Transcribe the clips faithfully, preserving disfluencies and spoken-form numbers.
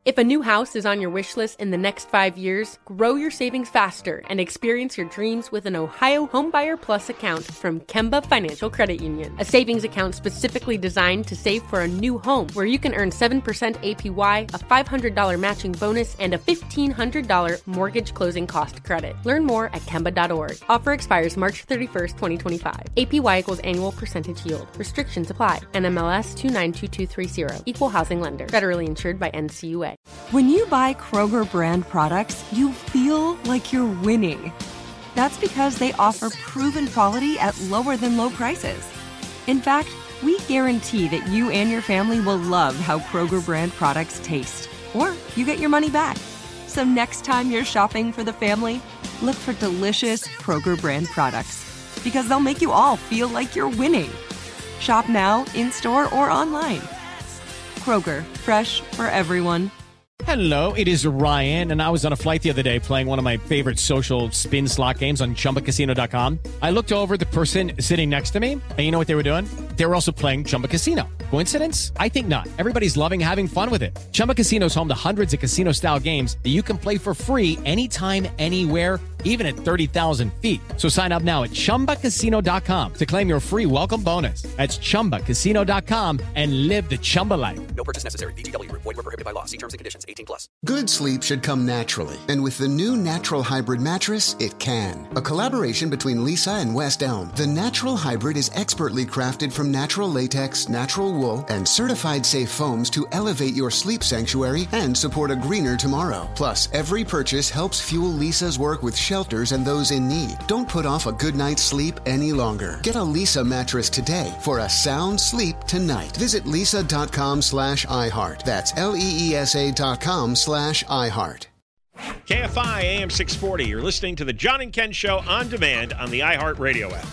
If a new house is on your wish list in the next five years, grow your savings faster and experience your dreams with an Ohio Homebuyer Plus account from Kemba Financial Credit Union. A savings account specifically designed to save for a new home where you can earn seven percent A P Y, a five hundred dollars matching bonus, and a fifteen hundred dollars mortgage closing cost credit. Learn more at Kemba dot org. Offer expires March thirty-first, twenty twenty-five. A P Y equals annual percentage yield. Restrictions apply. N M L S two nine two two three zero. Equal housing lender. Federally insured by N C U A. When you buy Kroger brand products, you feel like you're winning. That's because they offer proven quality at lower than low prices. In fact, we guarantee that you and your family will love how Kroger brand products taste, or you get your money back. So next time you're shopping for the family, look for delicious Kroger brand products, because they'll make you all feel like you're winning. Shop now, in-store, or online. Kroger, fresh for everyone. Hello, it is Ryan, and I was on a flight the other day playing one of my favorite social spin slot games on Chumba Casino dot com. I looked over at the person sitting next to me, and you know what they were doing? They were also playing Chumba Casino. Coincidence? I think not. Everybody's loving having fun with it. Chumba Casino is home to hundreds of casino-style games that you can play for free anytime, anywhere, even at thirty thousand feet. So sign up now at Chumba Casino dot com to claim your free welcome bonus. That's Chumba Casino dot com and live the Chumba life. No purchase necessary. V G W. Void where prohibited by law. See terms and conditions. eighteen plus. Good sleep should come naturally. And with the new Natural Hybrid mattress, it can. A collaboration between Lisa and West Elm. The Natural Hybrid is expertly crafted from natural latex, natural wool, and certified safe foams to elevate your sleep sanctuary and support a greener tomorrow. Plus, every purchase helps fuel Lisa's work with shelters and those in need. Don't put off a good night's sleep any longer. Get a Lisa mattress today for a sound sleep tonight. Visit lisa.com slash iHeart. That's L-E-E-S-A dot com slash iHeart. K F I A M six forty. You're listening to the John and Ken Show on demand on the iHeart Radio app.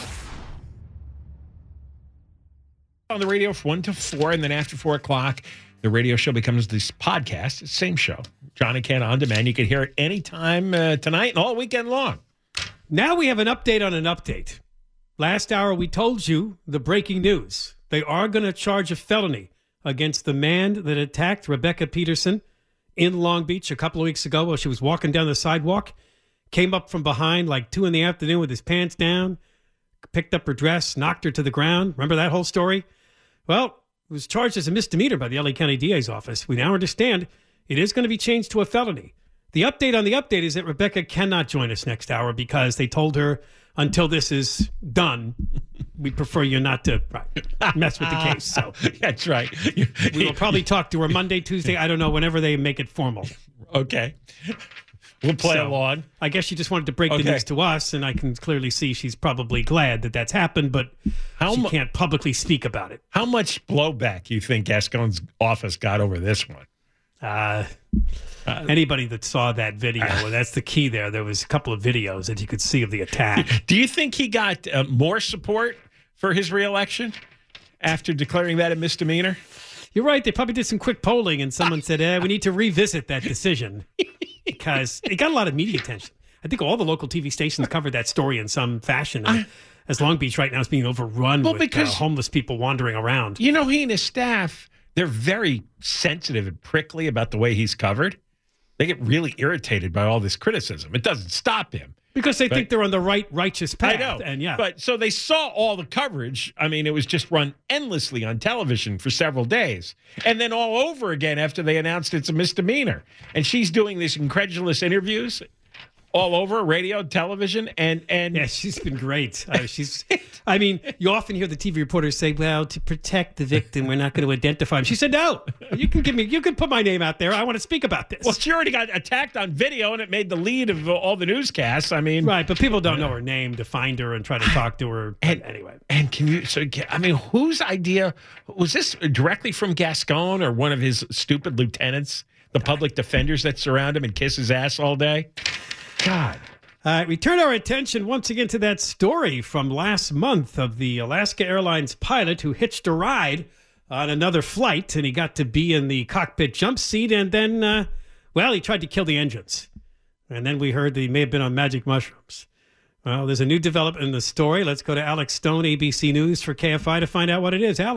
On the radio from one to four, and then after four o'clock, the radio show becomes this podcast. It's the same show. John and Ken on demand. You can hear it anytime uh, tonight and all weekend long. Now we have an update on an update. Last hour we told you the breaking news. They are going to charge a felony against the man that attacked Rebecca Peterson in Long Beach a couple of weeks ago while she was walking down the sidewalk. Came up from behind like two in the afternoon with his pants down, picked up her dress, knocked her to the ground. Remember that whole story? Well, it was charged as a misdemeanor by the L A County D A's office. We now understand it is going to be changed to a felony. The update on the update is that Rebecca cannot join us next hour because they told her until this is done, we prefer you not to right, mess with the case. So that's right. We will probably talk to her Monday, Tuesday, I don't know, whenever they make it formal. Okay. We'll play so, along. I guess she just wanted to break okay. the news to us, and I can clearly see she's probably glad that that's happened, but how she mu- can't publicly speak about it. How much blowback you think Gascon's office got over this one? Uh, uh, anybody that saw that video, uh, well, that's the key there. There was a couple of videos that you could see of the attack. Do you think he got uh, more support for his reelection after declaring that a misdemeanor? You're right. They probably did some quick polling, and someone said, eh, we need to revisit that decision because it got a lot of media attention. I think all the local T V stations covered that story in some fashion. I, as Long Beach right now is being overrun well, with because, uh, homeless people wandering around. You know, he and his staff, they're very sensitive and prickly about the way he's covered. They get really irritated by all this criticism. It doesn't stop him. Because they but, think they're on the right righteous path. I know. And yeah. But so they saw all the coverage. I mean, it was just run endlessly on television for several days. And then all over again after they announced it's a misdemeanor. And she's doing these incredulous interviews all over radio, television, and and yeah, she's been great. Uh, she's, I mean, you often hear the T V reporters say, "Well, to protect the victim, we're not going to identify him." She said, "No, you can give me, you can put my name out there. I want to speak about this." Well, she already got attacked on video, and it made the lead of all the newscasts. I mean, right, but people don't know her name to find her and try to talk to her. And anyway, and can you? So, I mean, whose idea was this? Directly from Gascon or one of his stupid lieutenants, the public defenders that surround him and kiss his ass all day? God. All right, we turn our attention once again to that story from last month of the Alaska Airlines pilot who hitched a ride on another flight, and he got to be in the cockpit jump seat, and then, uh, well, he tried to kill the engines. And then we heard that he may have been on magic mushrooms. Well, there's a new development in the story. Let's go to Alex Stone, A B C News for K F I to find out what it is. Alex.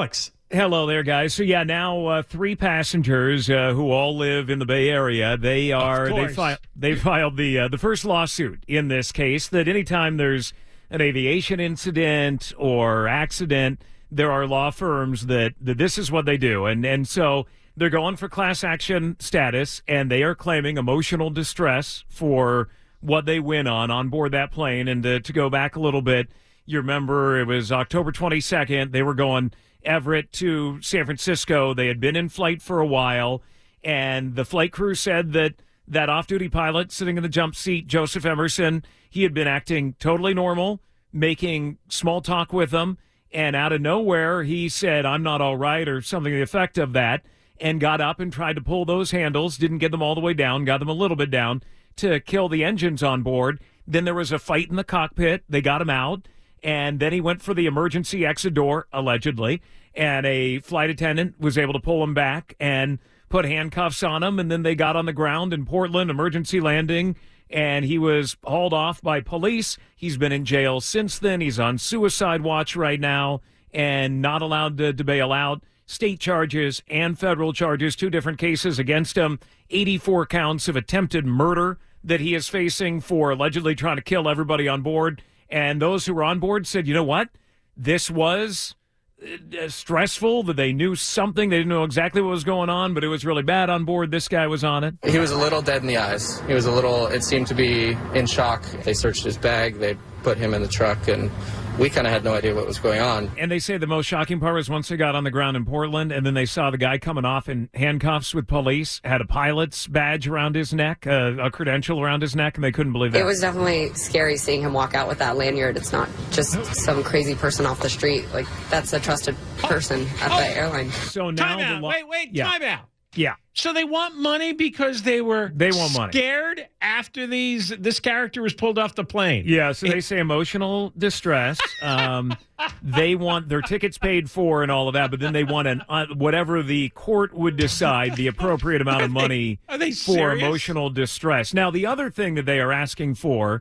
Hello there, guys. So yeah, now uh, three passengers uh, who all live in the Bay Area. They are they, fi- they filed the uh, the first lawsuit in this case. That anytime there's an aviation incident or accident, there are law firms that, that this is what they do, and and so they're going for class action status, and they are claiming emotional distress for what they win on on board that plane. And to, to go back a little bit, you remember it was October twenty-second. They were going Everett to San Francisco. They had been in flight for a while, and the flight crew said that that off-duty pilot sitting in the jump seat, Joseph Emerson, he had been acting totally normal, making small talk with them, and out of nowhere, he said, "I'm not all right," or something to the effect of that, and got up and tried to pull those handles, didn't get them all the way down, got them a little bit down to kill the engines on board. Then there was a fight in the cockpit. They got him out. And then he went for the emergency exit door, allegedly, and a flight attendant was able to pull him back and put handcuffs on him. And then they got on the ground in Portland, emergency landing, and he was hauled off by police. He's been in jail since then. He's on suicide watch right now and not allowed to, to bail out. State charges and federal charges, two different cases against him, eighty-four counts of attempted murder that he is facing for allegedly trying to kill everybody on board. And those who were on board said, you know what? This was uh, stressful, that they knew something. They didn't know exactly what was going on, but it was really bad on board. This guy was on it. He was a little dead in the eyes. He was a little, it seemed to be in shock. They searched his bag. They put him in the truck, and we kind of had no idea what was going on. And they say the most shocking part was once they got on the ground in Portland, and then they saw the guy coming off in handcuffs with police, had a pilot's badge around his neck, uh, a credential around his neck, and they couldn't believe that. It was definitely scary seeing him walk out with that lanyard. It's not just some crazy person off the street. Like, that's a trusted person at oh. the airline. So now time out. the lo- wait, wait, yeah. time out. Yeah. So they want money because they were they want money. scared after these this character was pulled off the plane. Yeah, so it, they say emotional distress. Um, they want their tickets paid for and all of that, but then they want an uh, whatever the court would decide the appropriate amount of money are they, are they for serious? emotional distress. Now, the other thing that they are asking for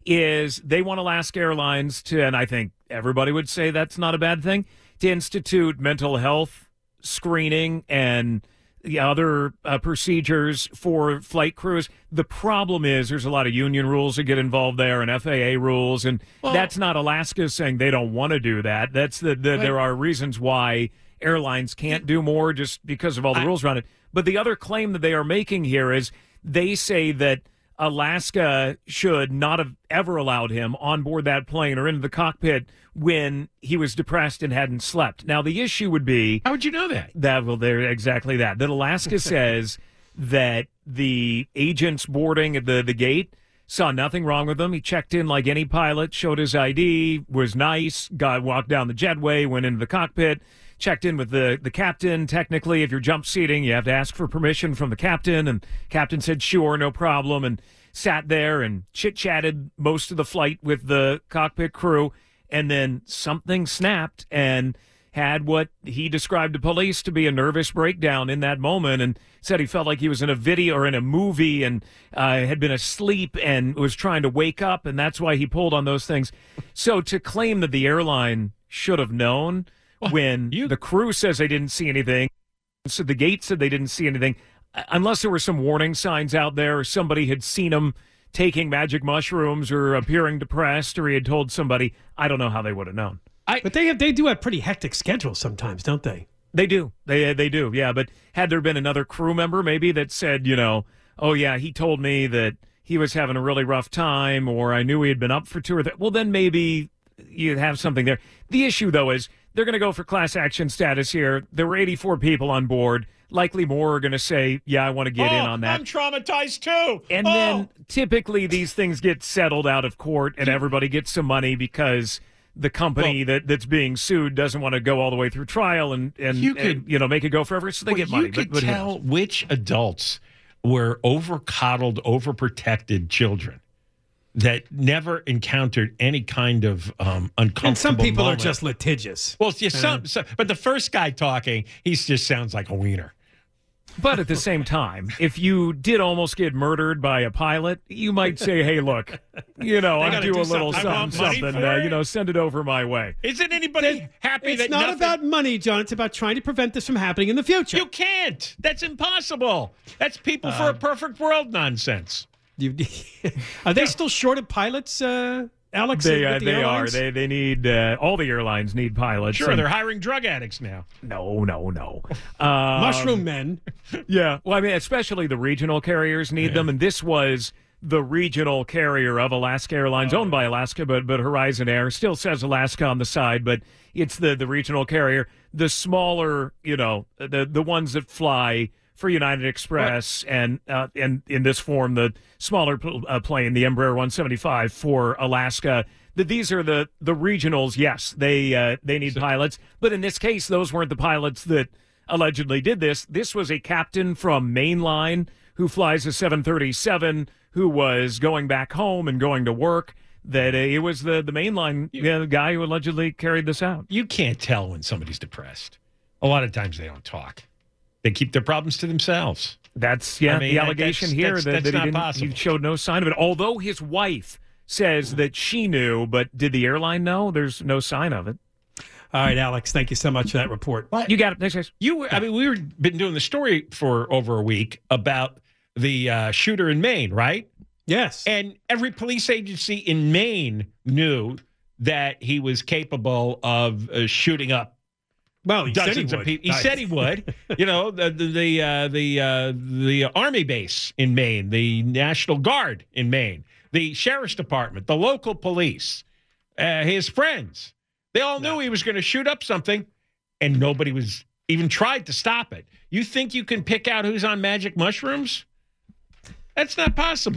is they want Alaska Airlines to, and I think everybody would say that's not a bad thing, to institute mental health screening and the other uh, procedures for flight crews. The problem is there's a lot of union rules that get involved there and F A A rules, and well, that's not Alaska saying they don't want to do that. That's the, the there are reasons why airlines can't do more just because of all the I, rules around it. But the other claim that they are making here is they say that Alaska should not have ever allowed him on board that plane or into the cockpit when he was depressed and hadn't slept. Now, the issue would be... How would you know that? That well, they're exactly that. That Alaska says that the agents boarding at the, the gate saw nothing wrong with him. He checked in like any pilot, showed his I D, was nice, got walked down the jetway, went into the cockpit, checked in with the, the captain. Technically, if you're jump seating, you have to ask for permission from the captain, and captain said, sure, no problem, and sat there and chit-chatted most of the flight with the cockpit crew, and then something snapped and had what he described to police to be a nervous breakdown in that moment, and said he felt like he was in a video or in a movie and uh, had been asleep and was trying to wake up, and that's why he pulled on those things. So to claim that the airline should have known when you... the crew says they didn't see anything, so the gate said they didn't see anything, unless there were some warning signs out there or somebody had seen him taking magic mushrooms or appearing depressed or he had told somebody, I don't know how they would have known. I, but they have they do have pretty hectic schedules sometimes, don't they? They do. They they do, yeah. But had there been another crew member maybe that said, you know, oh, yeah, he told me that he was having a really rough time or I knew he had been up for two or three, well, then maybe you have something there. The issue, though, is they're going to go for class action status here. There were eighty-four people on board. Likely more are going to say, yeah, I want to get oh, in on that. I'm traumatized too. And oh. then typically these things get settled out of court and everybody gets some money because the company well, that, that's being sued doesn't want to go all the way through trial and, and, you, could, and, you know, make it go forever. So they well, get money. You could but, but tell which adults were over-coddled, overprotected children that never encountered any kind of um, uncomfortable And some people moment. are just litigious. Well, yeah, some, some, but the first guy talking, he just sounds like a wiener. But at the same time, if you did almost get murdered by a pilot, you might say, hey, look, you know, I'll do, do a little something, something, uh, you know, send it over my way. Isn't anybody then, happy it's that not nothing... about money, John. It's about trying to prevent this from happening in the future. You can't. That's impossible. That's people uh, for a perfect world nonsense. You, are they still short of pilots, uh, Alex? They, uh, the they are. They they need uh, all the airlines need pilots. Sure, and, they're hiring drug addicts now. No, no, no. Um, Mushroom men. Yeah. Well, I mean, especially the regional carriers need yeah. them, and this was the regional carrier of Alaska Airlines, oh. owned by Alaska, but but Horizon Air still says Alaska on the side, but it's the the regional carrier. The smaller, you know, the the ones that fly for United Express what? and uh, and in this form, the smaller uh, plane, the Embraer one seventy-five for Alaska. That these are the the regionals. Yes, they uh, they need so, pilots, but in this case, those weren't the pilots that allegedly did this. This was a captain from Mainline who flies a seven thirty-seven who was going back home and going to work. That uh, it was the the Mainline you, uh, guy who allegedly carried this out. You can't tell when somebody's depressed. A lot of times they don't talk. They keep their problems to themselves. That's yeah. I mean, the allegation that's, here that's, that, that's that he, not didn't, possible. he showed no sign of it. Although his wife says that she knew, but did the airline know? There's no sign of it. All right, Alex. Thank you so much for that report. What? You got it. Next case. You. I mean, we were been doing the story for over a week about the uh, shooter in Maine, right? Yes. And every police agency in Maine knew that he was capable of uh, shooting up. Well, he dozens said he of would. people. He said he would. You know, the the the uh, the, uh, the Army base in Maine, the National Guard in Maine, the Sheriff's Department, the local police, uh, his friends. They all knew no. he was going to shoot up something, and nobody was even tried to stop it. You think you can pick out who's on magic mushrooms? That's not possible.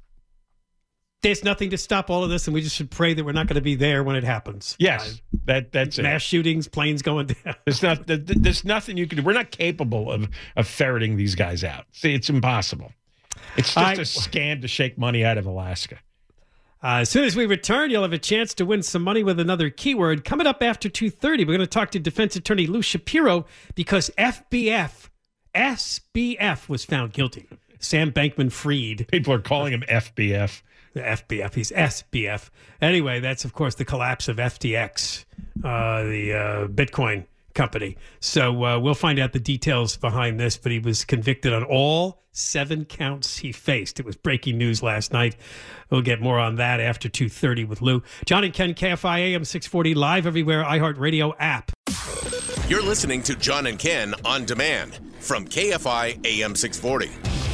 There's nothing to stop all of this, and we just should pray that we're not going to be there when it happens. Yes, uh, that that's mass it. shootings, planes going down. There's not. There's nothing you can do. We're not capable of of ferreting these guys out. See, it's impossible. It's just I, a scam to shake money out of Alaska. Uh, as soon as we return, you'll have a chance to win some money with another keyword. Coming up after two thirty, we're going to talk to defense attorney Lou Shapiro because F B F, S B F was found guilty. Sam Bankman-Fried. People are calling him F B F. The F B F. He's S B F. Anyway, that's, of course, the collapse of F T X, uh, the uh, Bitcoin company. So uh, we'll find out the details behind this, but he was convicted on all seven counts he faced. It was breaking news last night. We'll get more on that after two thirty with Lou. John and Ken, K F I A M six forty, live everywhere, iHeartRadio app. You're listening to John and Ken on demand from K F I A M six forty.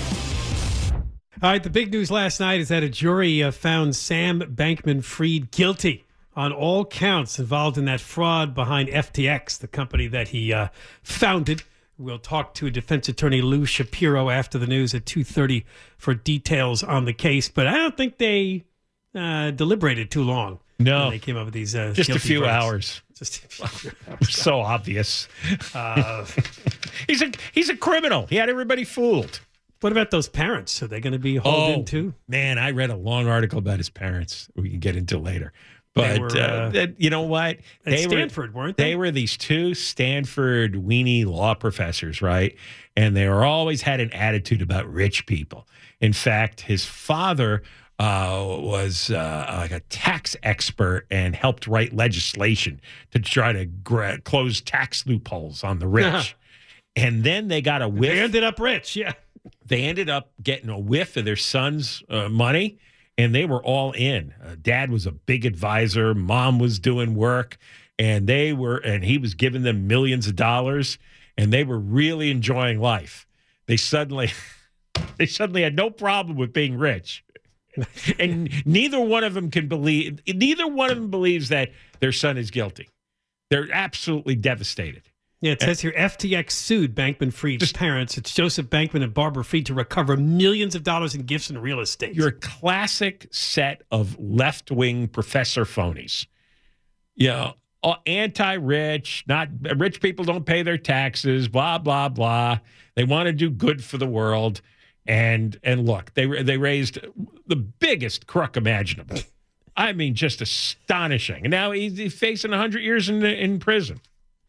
All right, the big news last night is that a jury uh, found Sam Bankman-Fried guilty on all counts involved in that fraud behind F T X, the company that he uh, founded. We'll talk to defense attorney Lou Shapiro after the news at two thirty for details on the case. But I don't think they uh, deliberated too long. No. They came up with these uh, Just a few verdicts. hours. Just a few hours. So obvious. Uh, he's a he's a criminal. He had everybody fooled. What about those parents? Are they going to be hauled oh, in too? Man, I read a long article about his parents. We can get into later. But were, uh, uh, you know what? At they Stanford, were, weren't they? They were these two Stanford weenie law professors, right? And they were always had an attitude about rich people. In fact, his father uh, was uh, like a tax expert and helped write legislation to try to gra- close tax loopholes on the rich. And then they got a whiff. They ended up rich, yeah. They ended up getting a whiff of their son's uh, money, and they were all in. Uh, Dad was a big advisor. Mom was doing work, and they were, and he was giving them millions of dollars, and they were really enjoying life. They suddenly, they suddenly had no problem with being rich, and neither one of them can believe. Neither one of them believes that their son is guilty. They're absolutely devastated. Yeah, it says here F T X sued Bankman-Fried's parents. It's Joseph Bankman and Barbara Fried to recover millions of dollars in gifts and real estate. You're a classic set of left-wing professor phonies. You know, anti-rich, not rich people don't pay their taxes, blah, blah, blah. They want to do good for the world. And and look, they they raised the biggest crook imaginable. I mean, just astonishing. And now he's, he's facing one hundred years in in prison.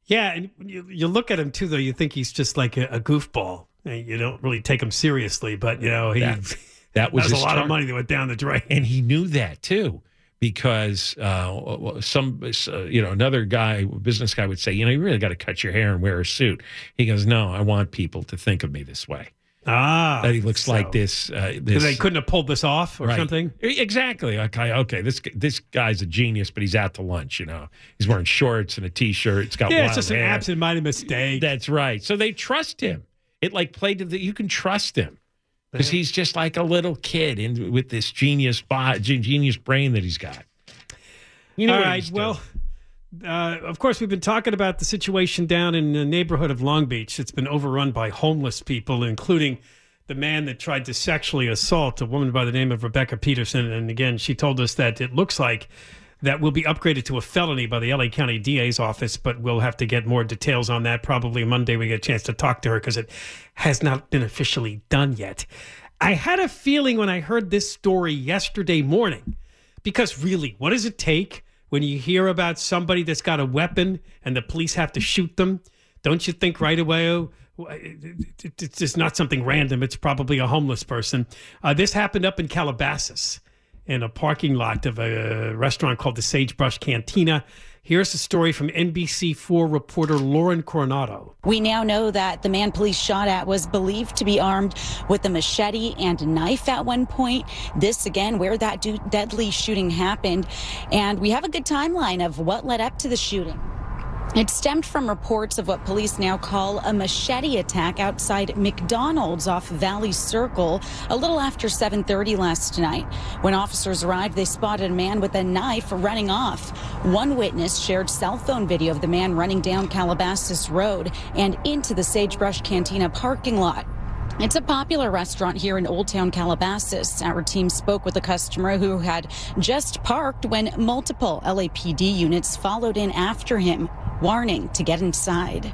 Yeah, and you, you look at him, too, though, you think he's just like a, a goofball. You don't really take him seriously, but, you know, he that, that was a lot char- of money that went down the drain. And he knew that, too, because uh, some, uh, you know, another guy, business guy would say, you know, you really got to cut your hair and wear a suit. He goes, no, I want people to think of me this way. Ah, that he looks so. like this. Uh, this they couldn't have pulled this off or right. something. Exactly. Okay. Okay. This this guy's a genius, but he's out to lunch. You know, he's wearing shorts and a t-shirt. It's got yeah, wild it's just hair. an absent-minded mistake. That's right. So they trust him. It like played to the. You can trust him because he's just like a little kid in with this genius body, genius brain that he's got. You know. All what right. he's Well. Uh, of course, we've been talking about the situation down in the neighborhood of Long Beach. It's been overrun by homeless people, including the man that tried to sexually assault a woman by the name of Rebecca Peterson. And again, she told us that it looks like that will be upgraded to a felony by the L A County D A's office, but we'll have to get more details on that. Probably Monday we get a chance to talk to her because it has not been officially done yet. I had a feeling when I heard this story yesterday morning, because really, what does it take when you hear about somebody that's got a weapon and the police have to shoot them? Don't you think right away, oh, it's just not something random. It's probably a homeless person. Uh, this happened up in Calabasas in a parking lot of a restaurant called the Sagebrush Cantina. Here's a story from N B C four reporter Lauren Coronado. We now know that the man police shot at was believed to be armed with a machete and knife at one point. This, again, where that do- deadly shooting happened. And we have a good timeline of what led up to the shooting. It stemmed from reports of what police now call a machete attack outside McDonald's off Valley Circle a little after seven thirty last night. When officers arrived, they spotted a man with a knife running off. One witness shared cell phone video of the man running down Calabasas Road and into the Sagebrush Cantina parking lot. It's a popular restaurant here in Old Town Calabasas. Our team spoke with a customer who had just parked when multiple L A P D units followed in after him, warning to get inside.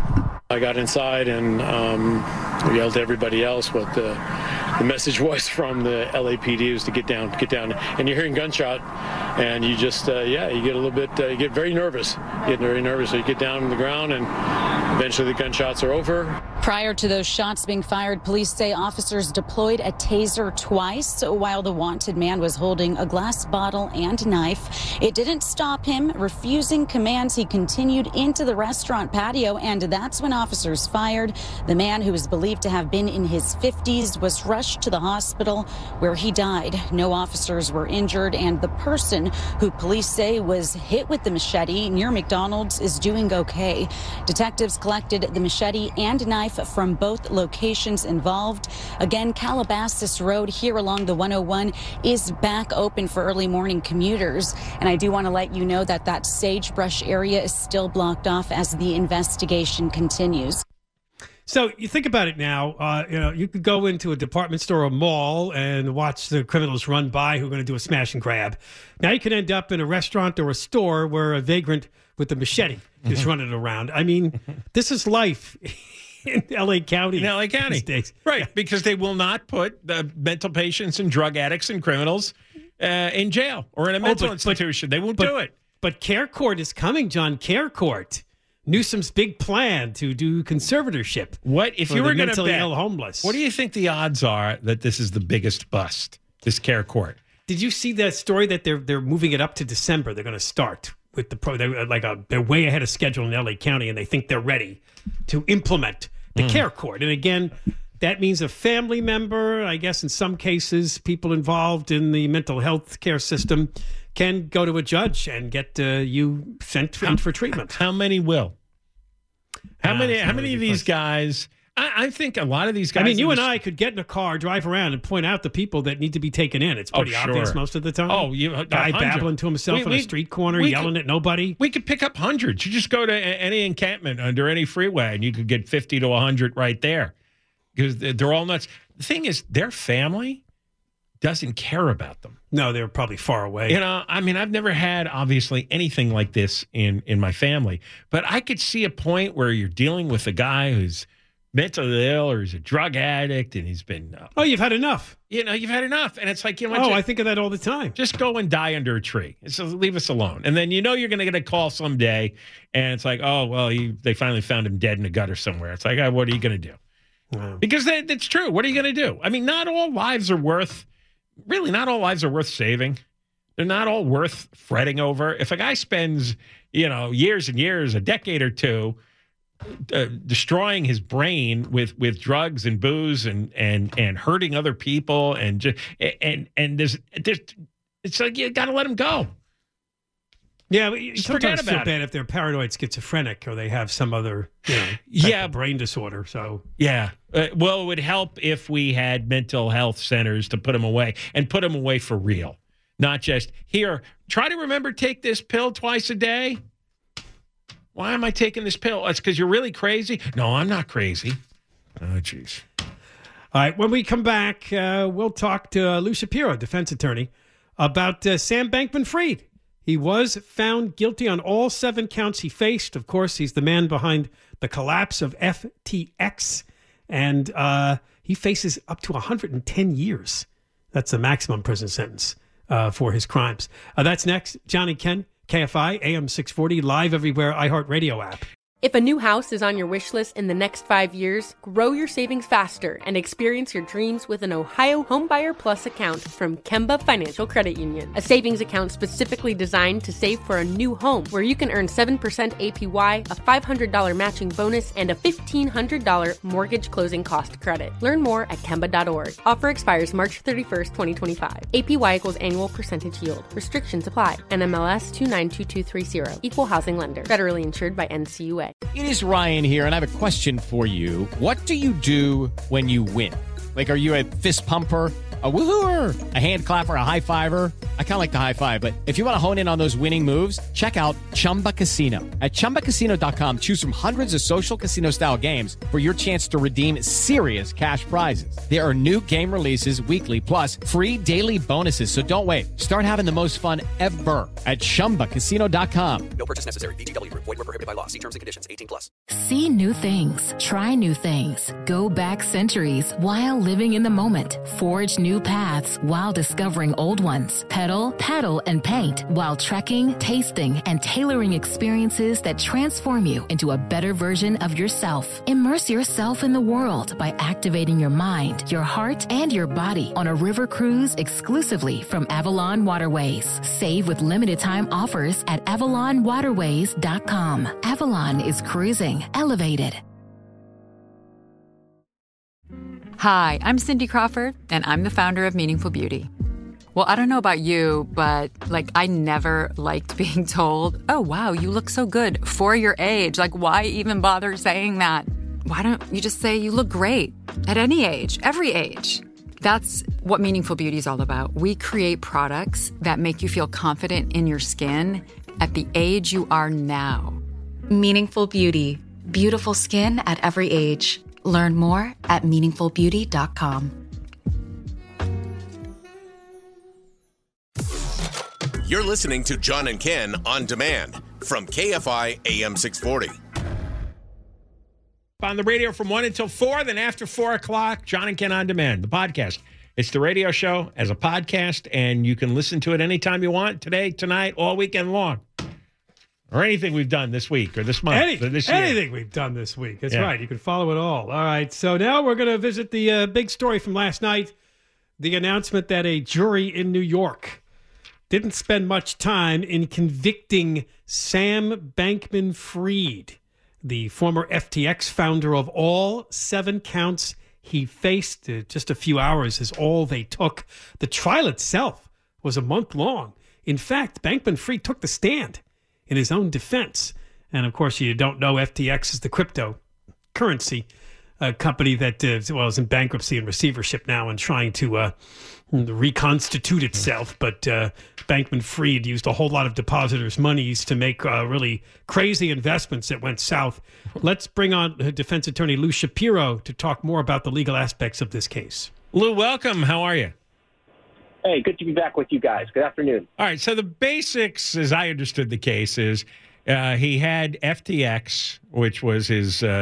I got inside and um, yelled to everybody else what the, the message was from the L A P D was to get down, get down. And you're hearing gunshot, and you just, uh, yeah, you get a little bit, uh, you get very nervous. You get very nervous, so you get down on the ground, and eventually the gunshots are over. Prior to those shots being fired, police say officers deployed a taser twice while the wanted man was holding a glass bottle and knife. It didn't stop him. Refusing commands, he continued into the restaurant patio, and that's when officers fired. The man, who is believed to have been in his fifties, was rushed to the hospital where he died. No officers were injured, and the person who police say was hit with the machete near McDonald's is doing okay. Detectives collected the machete and knife from both locations involved. Again, Calabasas Road here along the one oh one is back open for early morning commuters. And I do want to let you know that that Sagebrush area is still blocked off as the investigation continues. So you think about it now, uh, you know, you could go into a department store or mall and watch the criminals run by who are going to do a smash and grab. Now you could end up in a restaurant or a store where a vagrant with a machete is running around. I mean, this is life in L A County. In L A County. These days. Right, Yeah. because they will not put the mental patients and drug addicts and criminals uh, in jail or in a mental but- institution. they won't but, do it. But Care Court is coming, John. Care Court. Newsom's big plan to do conservatorship. What if for you the were going to mentally bet? ill homeless? What do you think the odds are that this is the biggest bust? This Care Court. Did you see that story that they're they're moving it up to December? They're going to start with the pro. They're like a, they're way ahead of schedule in L A County, and they think they're ready to implement the Mm. Care Court. And again, that means a family member. I guess in some cases, people involved in the mental health care system can go to a judge and get uh, you sent in for treatment. How many will? How Uh, many? it's a How really many of good these question. guys? I, I think a lot of these guys. I mean, you in and this- I could get in a car, drive around, and point out the people that need to be taken in. It's Oh, pretty obvious sure. most of the time. Oh, you a guy hundred. babbling to himself We- on we- a street corner, we yelling could- at nobody. We could pick up hundreds. You just go to a- any encampment under any freeway, and you could get fifty to a hundred right there, because they're all nuts. The thing is, their family doesn't care about them. No, they're probably far away. You know, I mean, I've never had obviously anything like this in in my family, but I could see a point where you're dealing with a guy who's mentally ill or he's a drug addict and he's been. Uh, oh, you've had enough. You know, you've had enough. And it's like, you know what? Oh, just, I think of that all the time. Just go and die under a tree. So leave us alone. And then you know you're going to get a call someday and it's like, oh, well, he, they finally found him dead in a gutter somewhere. It's like, oh, what are you going to do? Wow. Because that, it's true. What are you going to do? I mean, not all lives are worth, really, not all lives are worth saving. They're not all worth fretting over. If a guy spends, you know, years and years, a decade or two, Uh, destroying his brain with, with drugs and booze and and and hurting other people and just and and there's there's it's like you got to let him go. Yeah, but you Just sometimes forget feel about bad it. if they're paranoid schizophrenic or they have some other you know, type Yeah. of brain disorder. So Yeah. Uh, well, it would help if we had mental health centers to put them away and put them away for real, not just here. Try to remember take this pill twice a day. Why am I taking this pill? It's because you're really crazy. No, I'm not crazy. Oh, jeez. All right, when we come back, uh, we'll talk to uh, Lou Shapiro, defense attorney, about uh, Sam Bankman-Fried. He was found guilty on all seven counts he faced. Of course, he's the man behind the collapse of F T X, and uh, he faces up to one hundred ten years. That's the maximum prison sentence uh, for his crimes. Uh, that's next. John and Ken, K F I, A M six forty, live everywhere, iHeartRadio app. If a new house is on your wish list in the next five years, grow your savings faster and experience your dreams with an Ohio Homebuyer Plus account from Kemba Financial Credit Union. A savings account specifically designed to save for a new home where you can earn seven percent A P Y, a five hundred dollars matching bonus, and a fifteen hundred dollars mortgage closing cost credit. Learn more at Kemba dot org. Offer expires March thirty-first, twenty twenty-five. A P Y equals annual percentage yield. Restrictions apply. N M L S two nine two two three zero. Equal housing lender. Federally insured by N C U A. It is Ryan here, and I have a question for you. What do you do when you win? Like, are you a fist pumper, a woohooer, a hand clapper, a high fiver? I kind of like the high five, but if you want to hone in on those winning moves, check out Chumba Casino. At Chumba Casino dot com, choose from hundreds of social casino-style games for your chance to redeem serious cash prizes. There are new game releases weekly, plus free daily bonuses. So don't wait. Start having the most fun ever at Chumba Casino dot com. No purchase necessary. V G W. Void where prohibited by law. See terms and conditions. eighteen plus. See new things. Try new things. Go back centuries while living in the moment. Forge new paths while discovering old ones. Pedal, paddle, and paint while trekking, tasting, and tailoring experiences that transform you into a better version of yourself. Immerse yourself in the world by activating your mind, your heart, and your body on a river cruise exclusively from Avalon Waterways. Save with limited time offers at avalon waterways dot com. Avalon is cruising elevated. Hi, I'm Cindy Crawford, and I'm the founder of Meaningful Beauty. Well, I don't know about you, but, like, I never liked being told, oh, wow, you look so good for your age. Like, why even bother saying that? Why don't you just say you look great at any age, every age? That's what Meaningful Beauty is all about. We create products that make you feel confident in your skin at the age you are now. Meaningful Beauty. Beautiful skin at every age. Learn more at meaningful beauty dot com. You're listening to John and Ken on demand from K F I A M six forty. On the radio from one until four, then after four o'clock, John and Ken on demand, the podcast. It's the radio show as a podcast, and you can listen to it anytime you want, today, tonight, all weekend long. Or anything we've done this week or this month Any, or this year. Anything we've done this week. That's Yeah. right. You can follow it all. All right. So now we're going to visit the uh, big story from last night, the announcement that a jury in New York didn't spend much time in convicting Sam Bankman-Fried, the former F T X founder, of all seven counts he faced. Uh, just a few hours is all they took. The trial itself was a month long. In fact, Bankman-Fried took the stand in his own defense. And of course, you don't know, F T X is the cryptocurrency uh, company that uh, well, is in bankruptcy and receivership now and trying to uh, reconstitute itself. But uh, Bankman-Fried used a whole lot of depositors' monies to make uh, really crazy investments that went south. Let's bring on defense attorney Lou Shapiro to talk more about the legal aspects of this case. Lou, welcome. How are you? Hey, good to be back with you guys. Good afternoon. All right, so the basics, as I understood the case, is uh, he had F T X, which was his uh,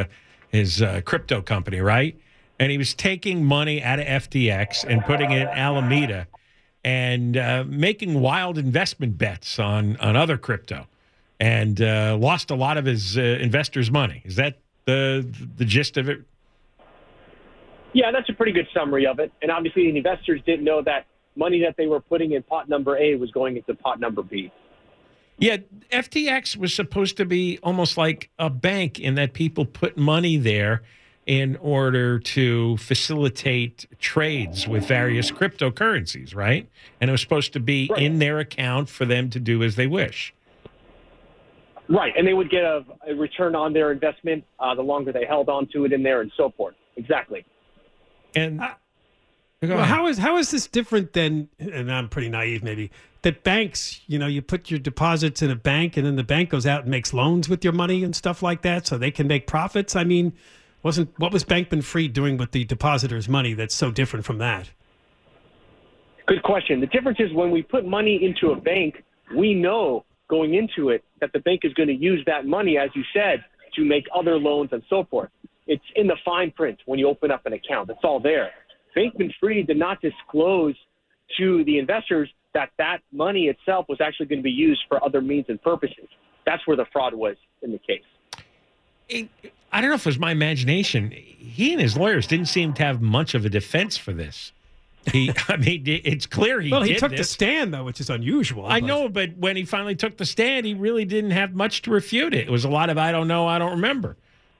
his uh, crypto company, right? And he was taking money out of F T X and putting it in Alameda and uh, making wild investment bets on, on other crypto and uh, lost a lot of his uh, investors' money. Is that the the gist of it? Yeah, that's a pretty good summary of it. And obviously the investors didn't know that money that they were putting in pot number A was going into pot number B. Yeah, F T X was supposed to be almost like a bank in that people put money there in order to facilitate trades with various cryptocurrencies, right? And it was supposed to be right in their account for them to do as they wish. Right, and they would get a, a return on their investment uh, the longer they held on to it in there and so forth. Exactly. And uh, well, how is how is this different than, and I'm pretty naive maybe, that banks, you know, you put your deposits in a bank and then the bank goes out and makes loans with your money and stuff like that so they can make profits? I mean, wasn't what was Bankman-Fried doing with the depositors' money that's so different from that? Good question. The difference is when we put money into a bank, we know going into it that the bank is going to use that money, as you said, to make other loans and so forth. It's in the fine print when you open up an account. It's all there. Bankman-Fried did not disclose to the investors that that money itself was actually going to be used for other means and purposes. That's where the fraud was in the case. It, I don't know if it was my imagination. He and his lawyers didn't seem to have much of a defense for this. He, I mean, it's clear he well, he did took this. the stand, though, which is unusual. I but... know, but when he finally took the stand, he really didn't have much to refute it. It was a lot of I don't know, I don't remember.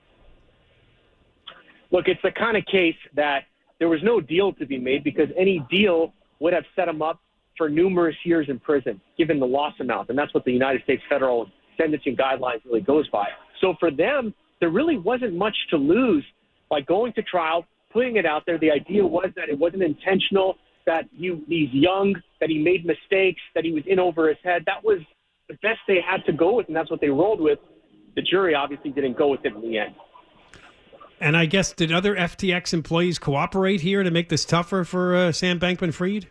Look, it's the kind of case that there was no deal to be made because any deal would have set him up for numerous years in prison, given the loss amount. And that's what the United States federal sentencing guidelines really goes by. So for them, there really wasn't much to lose by going to trial, putting it out there. The idea was that it wasn't intentional, that he, he's young, that he made mistakes, that he was in over his head. That was the best they had to go with, and that's what they rolled with. The jury obviously didn't go with it in the end. And I guess, did other F T X employees cooperate here to make this tougher for uh, Sam Bankman-Fried?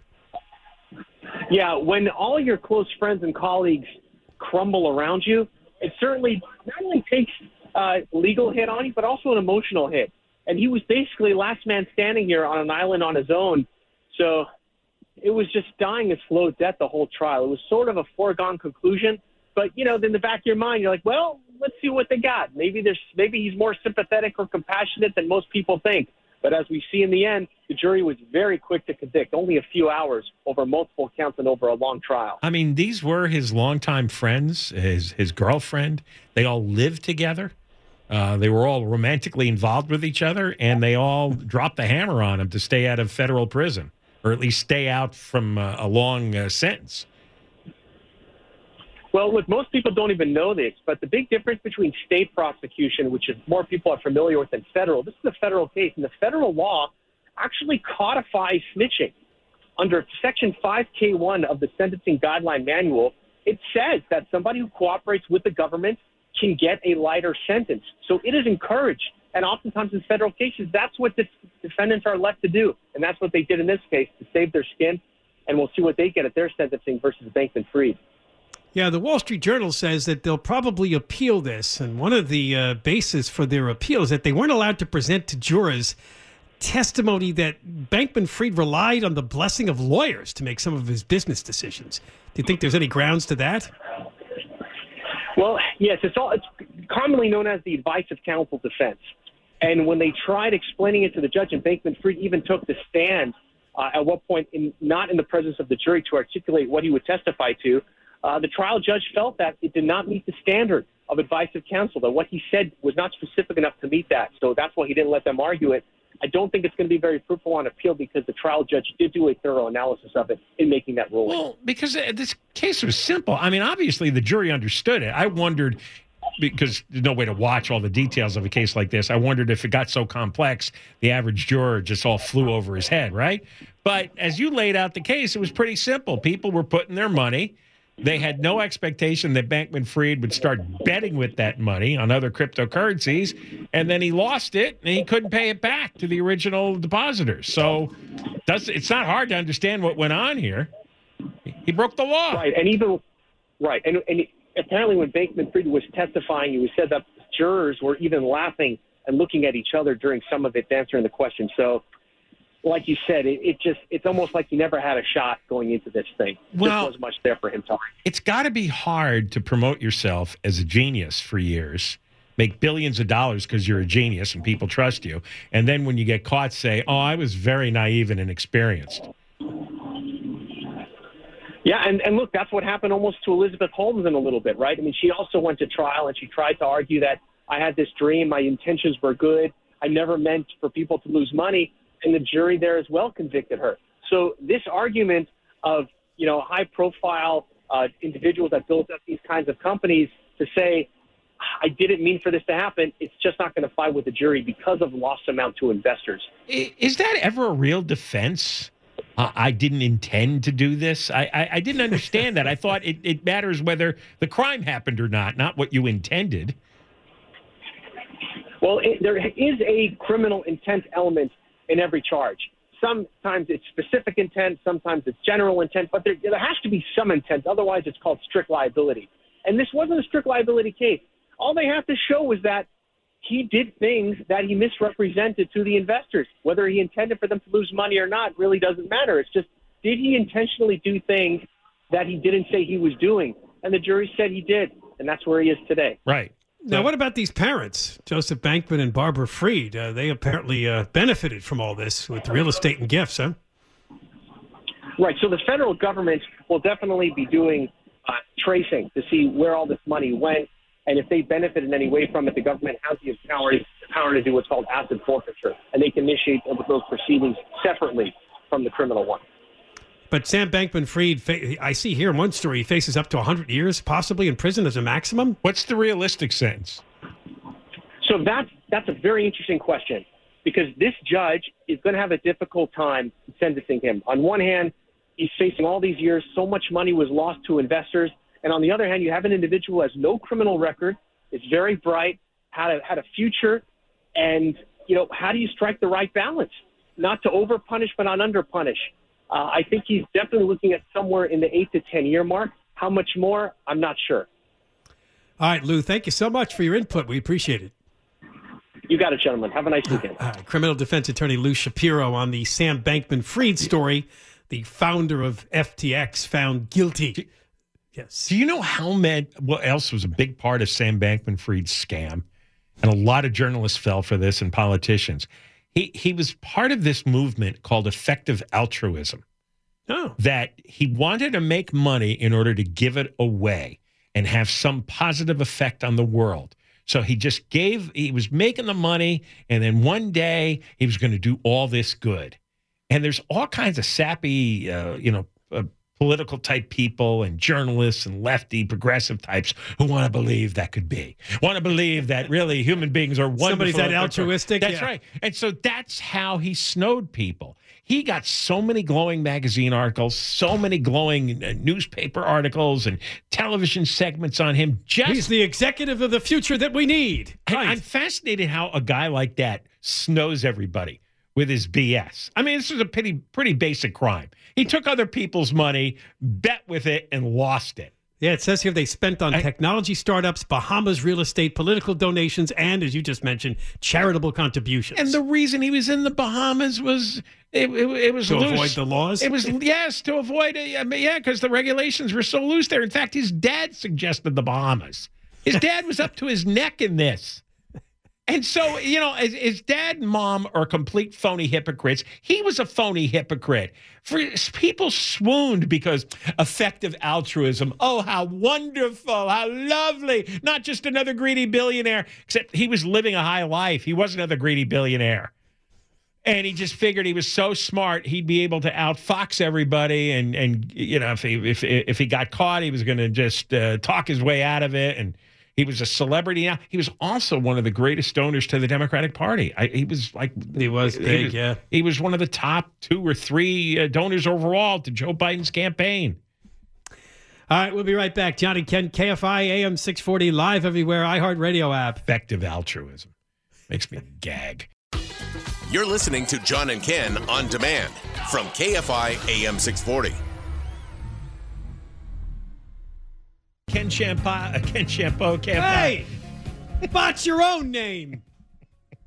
Yeah, when all your close friends and colleagues crumble around you, it certainly not only takes a legal hit on you, but also an emotional hit. And he was basically last man standing here on an island on his own. So it was just dying a slow death the whole trial. It was sort of a foregone conclusion. But, you know, in the back of your mind, you're like, well, let's see what they got. Maybe there's maybe he's more sympathetic or compassionate than most people think. But as we see in the end, the jury was very quick to convict, only a few hours over multiple counts and over a long trial. I mean, these were his longtime friends, his his girlfriend. They all lived together. Uh, they were all romantically involved with each other, and they all dropped the hammer on him to stay out of federal prison, or at least stay out from uh, a long uh, sentence. Well, look, most people don't even know this, but the big difference between state prosecution, which is more people are familiar with than federal, this is a federal case, and the federal law actually codifies snitching. Under Section five K one of the Sentencing Guideline Manual, it says that somebody who cooperates with the government can get a lighter sentence. So it is encouraged. And oftentimes in federal cases, that's what the defendants are left to do. And that's what they did in this case to save their skin. And we'll see what they get at their sentencing versus Bankman-Fried. Yeah, the Wall Street Journal says that they'll probably appeal this. And one of the uh, bases for their appeal is that they weren't allowed to present to jurors testimony that Bankman-Fried relied on the blessing of lawyers to make some of his business decisions. Do you think there's any grounds to that? Well, yes, it's all it's commonly known as the advice of counsel defense. And when they tried explaining it to the judge, and Bankman-Fried even took the stand uh, at one point, in, not in the presence of the jury, to articulate what he would testify to, uh, the trial judge felt that it did not meet the standard of advice of counsel, that what he said was not specific enough to meet that. So that's why he didn't let them argue it. I don't think it's going to be very fruitful on appeal because the trial judge did do a thorough analysis of it in making that ruling. Well, because this case was simple. I mean, obviously the jury understood it. I wondered, because there's no way to watch all the details of a case like this, I wondered if it got so complex, the average juror just all flew over his head, right? But as you laid out the case, it was pretty simple. People were putting their money. They had no expectation that Bankman-Fried would start betting with that money on other cryptocurrencies, and then he lost it, and he couldn't pay it back to the original depositors. So that's, it's not hard to understand what went on here. He broke the law. Right, and even right, and, and apparently when Bankman-Fried was testifying, he said that jurors were even laughing and looking at each other during some of it, answering the question. So, like you said, it, it just it's almost like he never had a shot going into this thing. There Well, wasn't much there for him to argue. It's got to be hard to promote yourself as a genius for years, make billions of dollars because you're a genius and people trust you, and then when you get caught, say, "Oh, I was very naive and inexperienced." Yeah, and, and look, that's what happened almost to Elizabeth Holmes in a little bit, right? I mean, she also went to trial, and she tried to argue that I had this dream, my intentions were good, I never meant for people to lose money, and the jury there as well convicted her. So this argument of, you know, high-profile uh, individuals that built up these kinds of companies to say, I didn't mean for this to happen, it's just not going to fly with the jury because of loss amount to investors. Is that ever a real defense? Uh, I didn't intend to do this. I, I, I didn't understand that. I thought it, it matters whether the crime happened or not, not what you intended. Well, it, there is a criminal intent element in every charge. Sometimes it's specific intent, sometimes it's general intent, but there, there has to be some intent. Otherwise, it's called strict liability. And this wasn't a strict liability case. All they have to show was that he did things that he misrepresented to the investors. Whether he intended for them to lose money or not really doesn't matter. It's just, did he intentionally do things that he didn't say he was doing? And the jury said he did, and that's where he is today. Right. Now, what about these parents, Joseph Bankman and Barbara Freed? Uh, they apparently uh, benefited from all this with real estate and gifts, huh? Right. So the federal government will definitely be doing uh, tracing to see where all this money went. And if they benefit in any way from it, the government has the power, the power to do what's called asset forfeiture. And they can initiate those proceedings separately from the criminal one. But Sam Bankman-Fried, I see here in one story, he faces up to one hundred years possibly in prison as a maximum. What's the realistic sentence? So that's, that's a very interesting question, because this judge is going to have a difficult time sentencing him. On one hand, he's facing all these years, so much money was lost to investors. And on the other hand, you have an individual who has no criminal record, is very bright, had a, had a future, and, you know, how do you strike the right balance? Not to over-punish, but not under-punish. Uh, I think he's definitely looking at somewhere in the eight to ten year mark. How much more? I'm not sure. All right, Lou, thank you so much for your input. We appreciate it. You got it, gentlemen. Have a nice weekend. All right, criminal defense attorney Lou Shapiro on the Sam Bankman-Fried story, the founder of F T X found guilty. Yes. Do you know how many, what else was a big part of Sam Bankman-Fried's scam? And a lot of journalists fell for this and politicians. He he was part of this movement called effective altruism. Oh. That he wanted to make money in order to give it away and have some positive effect on the world. So he just gave, he was making the money, and then one day he was going to do all this good. And there's all kinds of sappy, uh, you know, uh, political type people and journalists and lefty progressive types who want to believe that could be, want to believe that really human beings are wonderful. Somebody's that altruistic. That's yeah. right. And so that's how he snowed people. He got so many glowing magazine articles, so many glowing uh, newspaper articles and television segments on him. Just He's the executive of the future that we need. Right. I'm fascinated how a guy like that snows everybody with his B S. I mean, this is a pretty, pretty basic crime. He took other people's money, bet with it, and lost it. Yeah, it says here they spent on I, technology startups, Bahamas real estate, political donations, and, as you just mentioned, charitable contributions. And the reason he was in the Bahamas was it, it, it was to loose. avoid the laws? It was, yes, to avoid it. I mean, yeah, because the regulations were so loose there. In fact, his dad suggested the Bahamas. His dad was up to his neck in this. And so, you know, his, his dad and mom are complete phony hypocrites. He was a phony hypocrite. For people swooned because effective altruism. Oh, how wonderful, how lovely. Not just another greedy billionaire, except he was living a high life. He was another greedy billionaire. And he just figured he was so smart, he'd be able to outfox everybody. And, and you know, if he, if, if he got caught, he was going to just uh, talk his way out of it. And he was a celebrity. Now, he was also one of the greatest donors to the Democratic Party. I, he was like he was big, he was, yeah. He was one of the top two or three uh, donors overall to Joe Biden's campaign. All right, we'll be right back. John and Ken, K F I A M six forty, live everywhere, iHeartRadio app. Effective altruism makes me gag. You're listening to John and Ken on demand from K F I A M six forty. Ken Shampoo, Ken Shampoo, Ken Hey, botch your own name.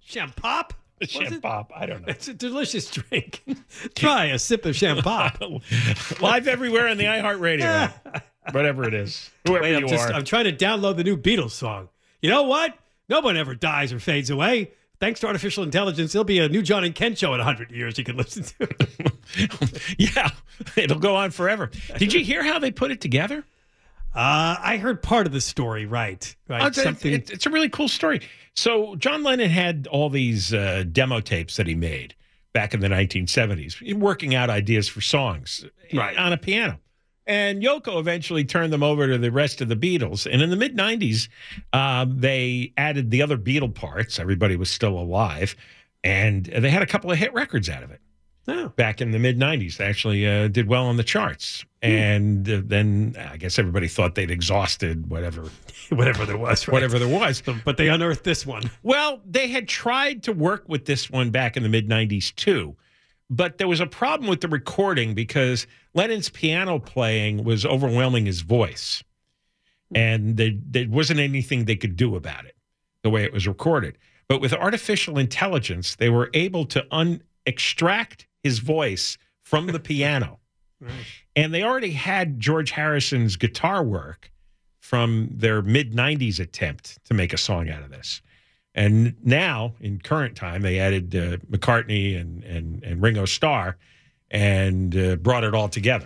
Champop? Champop. I don't know. It's a delicious drink. Try a sip of Champop. Live everywhere on the iHeartRadio app. Whatever it is. Whoever Wait, I'm you just, are. I'm trying to download the new Beatles song. You know what? No one ever dies or fades away. Thanks to artificial intelligence, there'll be a new John and Ken show in one hundred years you can listen to. Yeah, it'll go on forever. Did you hear how they put it together? Uh, I heard part of the story, right. right. Oh, it's, Something... it's, it's a really cool story. So John Lennon had all these uh, demo tapes that he made back in the nineteen seventies, working out ideas for songs right. on a piano. And Yoko eventually turned them over to the rest of the Beatles. And in the mid nineties, um, they added the other Beatle parts. Everybody was still alive. And they had a couple of hit records out of it. Oh. Back in the mid nineties, they actually uh, did well on the charts. Hmm. And uh, then I guess everybody thought they'd exhausted whatever. whatever there was. Right? Whatever there was. But they unearthed this one. Well, they had tried to work with this one back in the mid nineties, too. But there was a problem with the recording because Lennon's piano playing was overwhelming his voice. And there, there wasn't anything they could do about it, the way it was recorded. But with artificial intelligence, they were able to un- extract his voice from the piano. Right. And they already had George Harrison's guitar work from their mid nineties attempt to make a song out of this. And now, in current time, they added uh, McCartney and, and, and Ringo Starr and uh, brought it all together.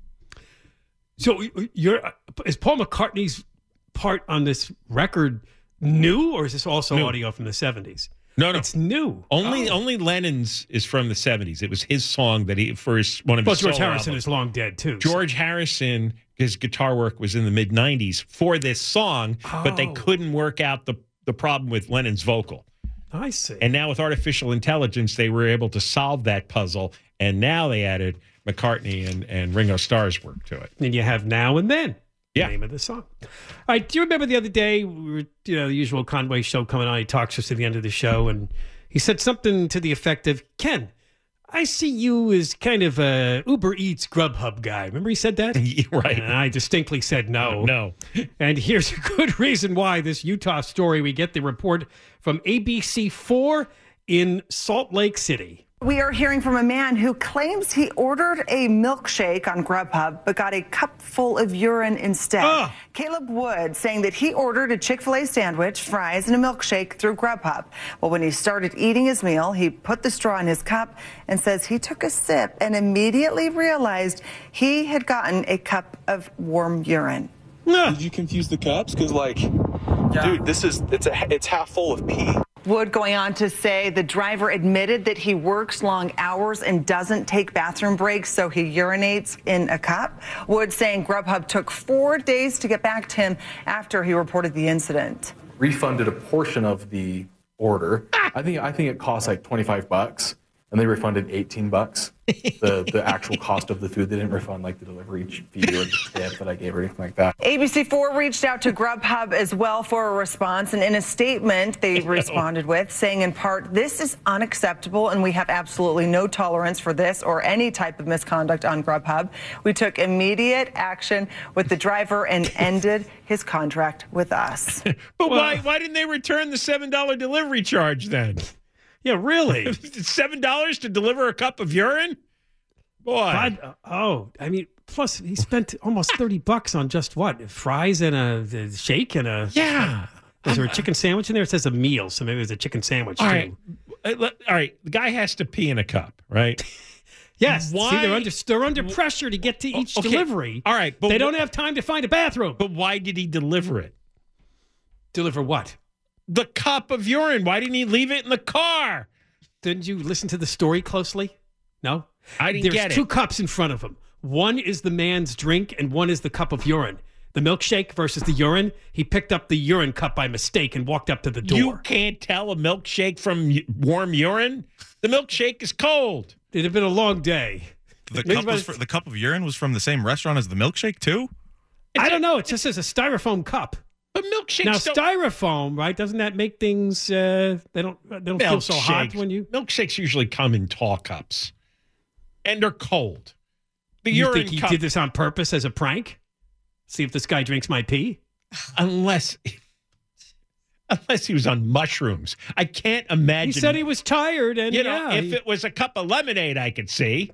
So you're, is Paul McCartney's part on this record new, or is this also New. audio from the seventies? No, no. It's new. Only oh. only Lennon's is from the seventies. It was his song that he, for his, one of well, his George solo Harrison albums. is long dead, too. George so. Harrison, his guitar work was in the mid nineties for this song, oh. but they couldn't work out the the problem with Lennon's vocal. I see. And now with artificial intelligence, they were able to solve that puzzle. And now they added McCartney and, and Ringo Starr's work to it. And you have Now and Then, yeah. the name of the song. All right, do you remember the other day, we were, you know, the usual Conway show coming on, he talks us to the end of the show, and he said something to the effect of, Ken, I see you as kind of a Uber Eats Grubhub guy. Remember he said that? Right. And I distinctly said no. No. And here's a good reason why. This Utah story, we get the report from A B C four in Salt Lake City. We are hearing from a man who claims he ordered a milkshake on Grubhub but got a cup full of urine instead. Oh. Caleb Wood saying that he ordered a Chick-fil-A sandwich, fries, and a milkshake through Grubhub. Well, when he started eating his meal, he put the straw in his cup and says he took a sip and immediately realized he had gotten a cup of warm urine. Did you confuse the cups? Because, like, yeah. dude, this is, it's, a, it's half full of pee. Wood going on to say the driver admitted that he works long hours and doesn't take bathroom breaks, so he urinates in a cup. Wood saying Grubhub took four days to get back to him after he reported the incident. Refunded a portion of the order. I think I think it cost like twenty-five bucks, and they refunded eighteen bucks. The the actual cost of the food. They didn't refund like the delivery fee or the tip that I gave or anything like that. A B C four reached out to Grubhub as well for a response, and in a statement they responded with saying in part, this is unacceptable and we have absolutely no tolerance for this or any type of misconduct on Grubhub. We took immediate action with the driver and ended his contract with us. But well, why why didn't they return the seven dollar delivery charge then? Yeah, really? seven dollars to deliver a cup of urine? Boy. God, oh, I mean, plus he spent almost thirty bucks on just what? Fries and a, a shake and a... Yeah. Was there a chicken sandwich in there? It says a meal, so maybe it was a chicken sandwich, all too. Right. All right, the guy has to pee in a cup, right? Yes. Why? See, they're under, they're under pressure to get to each okay. delivery. All right. But they don't have time to find a bathroom. But why did he deliver it? Deliver what? The cup of urine. Why didn't he leave it in the car? Didn't you listen to the story closely? No? I didn't There's get it. There's two cups in front of him. One is the man's drink and one is the cup of urine. The milkshake versus the urine. He picked up the urine cup by mistake and walked up to the door. You can't tell a milkshake from warm urine? The milkshake is cold. It'd have been a long day. The cup, was for, the cup of urine was from the same restaurant as the milkshake, too? I don't know. It just says a styrofoam cup. But milkshakes now don't... styrofoam, right? Doesn't that make things? Uh, they don't. They don't feel so hot when you. Milkshakes usually come in tall cups, and they're cold. The you urine think he cup... did this on purpose as a prank? See if this guy drinks my pee. Unless, Unless he was on mushrooms. I can't imagine. He said he was tired, and you know, yeah, if he- it was a cup of lemonade, I could see.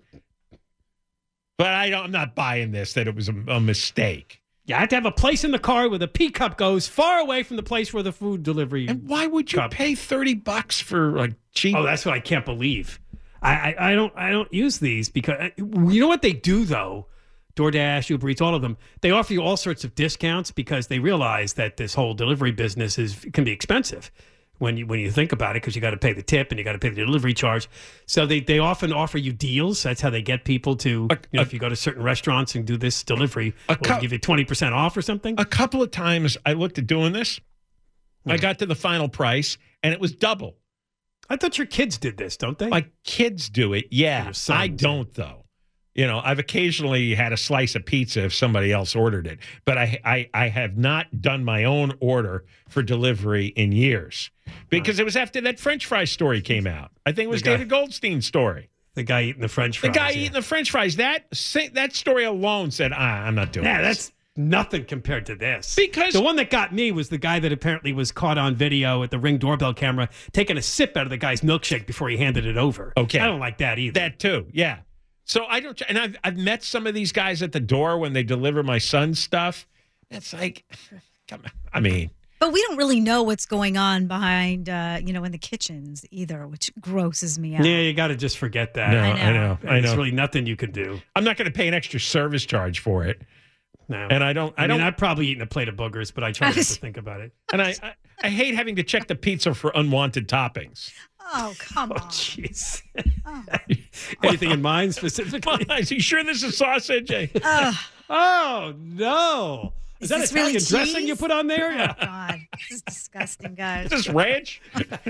But I don't, I'm not buying this, that it was a, a mistake. You have to have a place in the car where the pee cup goes far away from the place where the food delivery. And why would you cup. pay thirty bucks for like cheap? Oh, that's what I can't believe. I, I, I don't I don't use these because you know what they do though. DoorDash, Uber Eats, all of them, they offer you all sorts of discounts because they realize that this whole delivery business is can be expensive when you when you think about it, because you got to pay the tip and you got to pay the delivery charge. So they, they often offer you deals. That's how they get people to, you know, if you go to certain restaurants and do this delivery, A we'll cou- give you twenty percent off or something. A couple of times I looked at doing this. I got to the final price and it was double. I thought your kids did this, don't they? My kids do it, yeah. I don't, though. You know, I've occasionally had a slice of pizza if somebody else ordered it, but I I, I have not done my own order for delivery in years because it was after that French fry story came out. I think it was The guy- David Goldstein's story. The guy eating the French The fries. guy yeah. eating the French fries. That that story alone said, ah, I'm not doing Yeah, this. that's nothing compared to this. Because the one that got me was the guy that apparently was caught on video at the Ring doorbell camera taking a sip out of the guy's milkshake before he handed it over. Okay. I don't like that either. That too, yeah. So I don't, and I've I've met some of these guys at the door when they deliver my son's stuff. It's like, come on. I mean, But we don't really know what's going on behind, uh, you know, in the kitchens either, which grosses me out. Yeah, you got to just forget that. No, I know, I know. I know. There's really nothing you can do. I'm not going to pay an extra service charge for it. No, and I don't. I, I, don't. mean, I've probably eaten a plate of boogers, but I try not to think about it. and I, I, I hate having to check the pizza for unwanted toppings. Oh, come on. Jeez. Oh. Anything in mind specifically? Is he sure this is sausage? Ugh. Oh no! Is, Is that this Italian really dressing cheese? you put on there? Oh, Yeah. God. This is disgusting, guys. Is this ranch?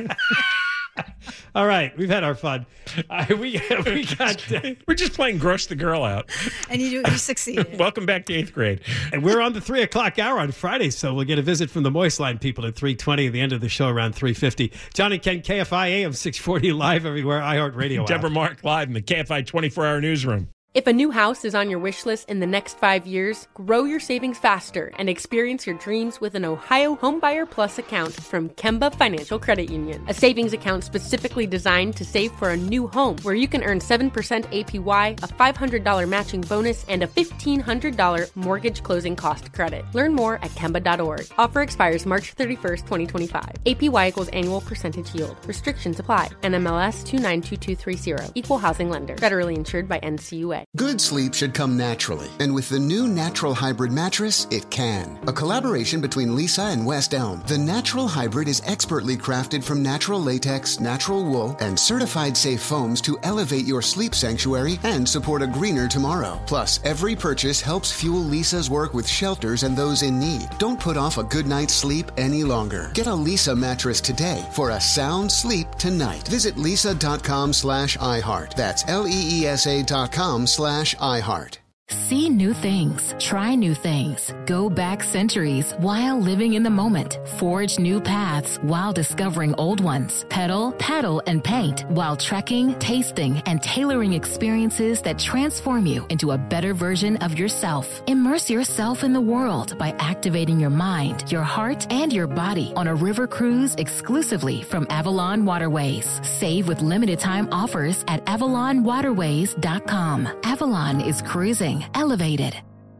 All right, we've had our fun. Uh, we we got. Uh, We're just playing gross the girl out. And you, you succeeded. Welcome back to eighth grade. And we're on the three o'clock hour on Friday, so we'll get a visit from the Moist Line people at three twenty. At the end of the show, around three fifty. John and Ken, K F I A M six forty, live everywhere. iHeartRadio. Deborah app. Mark live in the K F I twenty-four hour newsroom. If a new house is on your wish list in the next five years, grow your savings faster and experience your dreams with an Ohio Homebuyer Plus account from Kemba Financial Credit Union. A savings account specifically designed to save for a new home where you can earn seven percent A P Y, a five hundred dollars matching bonus, and a fifteen hundred dollars mortgage closing cost credit. Learn more at Kemba dot org. Offer expires March thirty-first, twenty twenty-five. A P Y equals annual percentage yield. Restrictions apply. N M L S two nine two two three zero. Equal housing lender. Federally insured by N C U A. Good sleep should come naturally, and with the new Natural Hybrid mattress, it can. A collaboration between Lisa and West Elm, the Natural Hybrid is expertly crafted from natural latex, natural wool, and certified safe foams to elevate your sleep sanctuary and support a greener tomorrow. Plus, every purchase helps fuel Lisa's work with shelters and those in need. Don't put off a good night's sleep any longer. Get a Lisa mattress today for a sound sleep tonight. Visit lisa.com slash iHeart. That's L-E-E-S-A dot com slash iHeart. See new things, try new things, go back centuries while living in the moment, forge new paths while discovering old ones, pedal, paddle, and paint while trekking, tasting, and tailoring experiences that transform you into a better version of yourself. Immerse yourself in the world by activating your mind, your heart, and your body on a river cruise exclusively from Avalon Waterways. Save with limited time offers at avalon waterways dot com. Avalon is cruising elevated.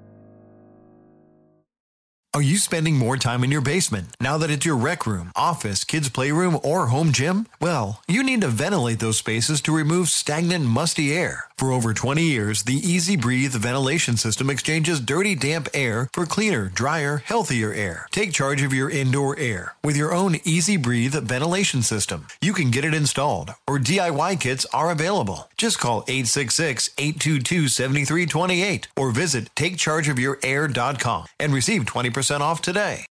Are you spending more time in your basement now that it's your rec room, office, kids' playroom, or home gym? Well, you need to ventilate those spaces to remove stagnant, musty air. For over twenty years, the Easy Breathe ventilation system exchanges dirty, damp air for cleaner, drier, healthier air. Take charge of your indoor air with your own Easy Breathe ventilation system. You can get it installed, or D I Y kits are available. Just call eight six six, eight two two, seven three two eight or visit take charge of your air dot com and receive twenty percent off today.